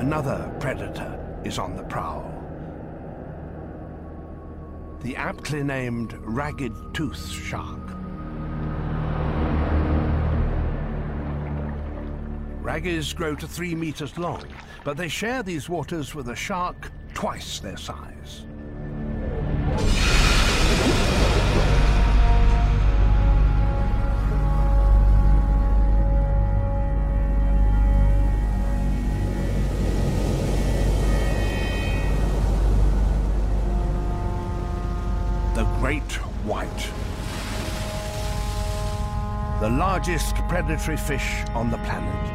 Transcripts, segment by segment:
Another predator is on the prowl. The aptly named ragged-toothed shark. Raggies grow to 3 meters long, but they share these waters with a shark twice their size. The great white. The largest predatory fish on the planet.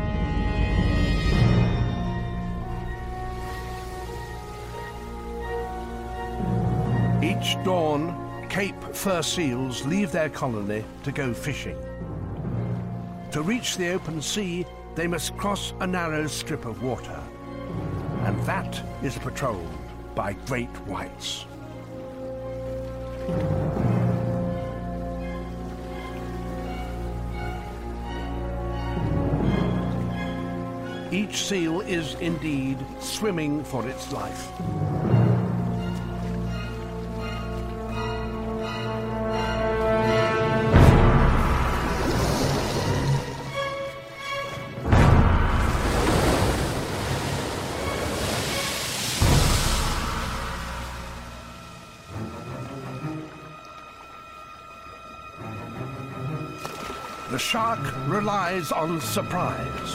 Each dawn, Cape fur seals leave their colony to go fishing. To reach the open sea, they must cross a narrow strip of water, and that is patrolled by great whites. Each seal is indeed swimming for its life. The shark relies on surprise.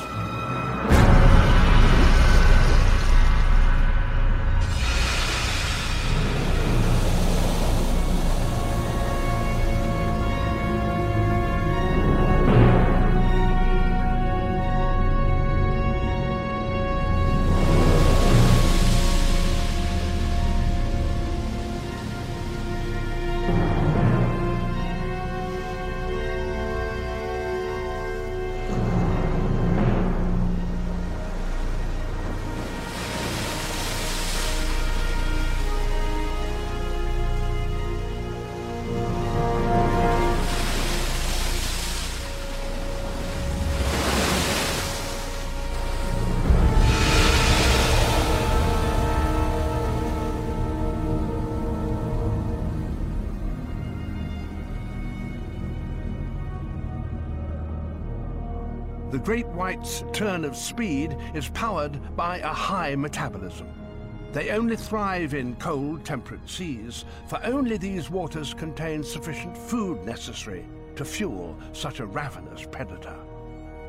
The great white's turn of speed is powered by a high metabolism. They only thrive in cold, temperate seas, for only these waters contain sufficient food necessary to fuel such a ravenous predator.